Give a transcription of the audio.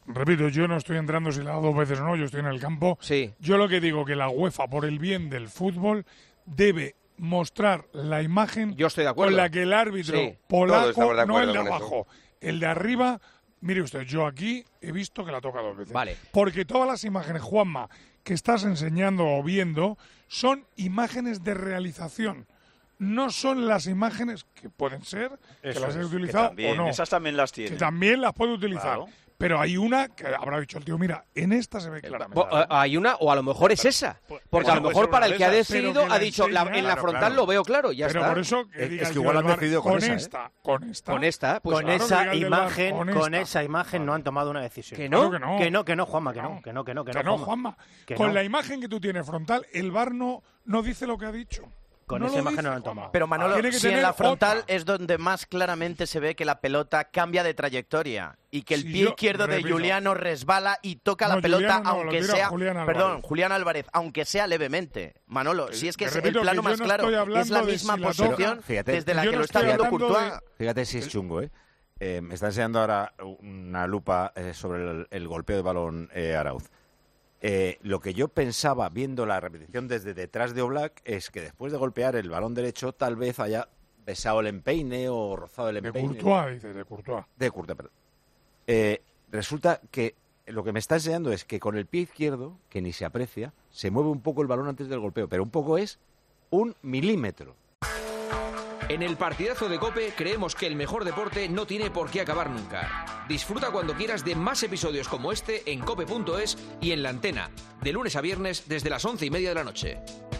repito, yo no estoy entrando si la da 2 veces o no, yo estoy en el campo. Sí. Yo lo que digo que la UEFA, por el bien del fútbol, debe mostrar la imagen Yo estoy de acuerdo. con la que el árbitro Sí. polaco, Todos estamos de no el acuerdo de con eso. abajo, el de arriba. Mire usted, yo aquí he visto que la toca 2 veces. Vale. Porque todas las imágenes, Juanma, que estás enseñando o viendo, son imágenes de realización. No son las imágenes que pueden ser, que Eso las he es, utilizado que también, o no. esas también las tiene. Que también las puede utilizar. Claro. Pero hay una que habrá dicho el tío, mira, en esta se ve claramente. Hay una, o a lo mejor es esa. Porque a lo puede mejor ser para una el que ha de esas. decidido Pero que ha la dicho, en la enseña. frontal Claro. lo veo claro, ya Pero está. por eso que Es diga que el tío igual del han bar, decidido con esa, esta, Con esta, pues Con claro, esa que diga el del bar, imagen, con con esta. esa imagen no han tomado una decisión. ¿Que no? Claro Que no, Juanma, que no, Que no, Juanma. Juanma. Que Con no. la imagen que tú tienes frontal, el bar no dice lo que ha dicho. Con No esa lo imagen dice, no la han Juanma. tomado. Pero Manolo, Tiene que si en tener la frontal otra. es donde más claramente se ve que la pelota cambia de trayectoria y que el Sí, pie yo izquierdo de repito. Juliano resbala y toca No, la pelota, Juliano no, lo aunque tira sea, Julián Álvarez. perdón, Julián Álvarez, aunque sea levemente. Manolo, si es que Te es repito el plano que yo más no claro, estoy hablando es la de misma si la posición toca. Fíjate, desde la yo que no lo está estoy viendo hablando Courtois. Fíjate si es chungo, me está enseñando ahora una lupa sobre el golpeo de balón Arauz. Lo que yo pensaba viendo la repetición desde detrás de Oblak es que después de golpear el balón derecho tal vez haya besado el empeine o rozado el De empeine. Courtois, dice, de Courtois. De Courtois, perdón. Resulta que lo que me está enseñando es que con el pie izquierdo, que ni se aprecia, se mueve un poco el balón antes del golpeo, pero un poco es 1 milímetro. En el partidazo de COPE creemos que el mejor deporte no tiene por qué acabar nunca. Disfruta cuando quieras de más episodios como este en cope.es y en La Antena, de lunes a viernes desde las 11:30 de la noche.